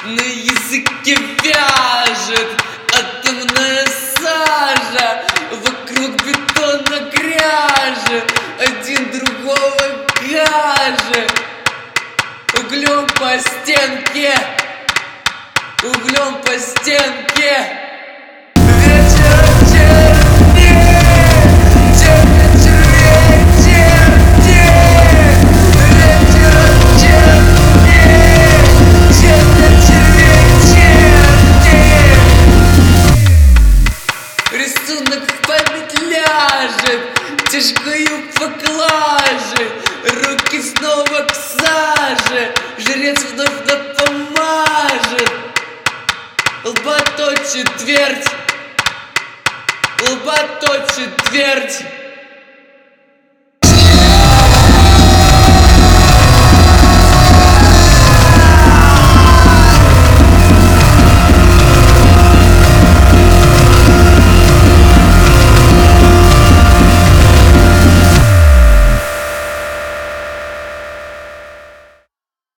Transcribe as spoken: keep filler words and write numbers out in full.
на языке вяжет атомная сажа, вокруг бетона гряжа, один другого гаже. Углем по стенке, углем по стенке. Вечером чернее, чернее, чернее, чернее. Вечером чернее, чернее, чернее, чернее. Рисунок в память ляжет, тяжкою поклажей, руки снова к саже, жрец вновь напомажет. Лба точит твердь, лба точит твердь.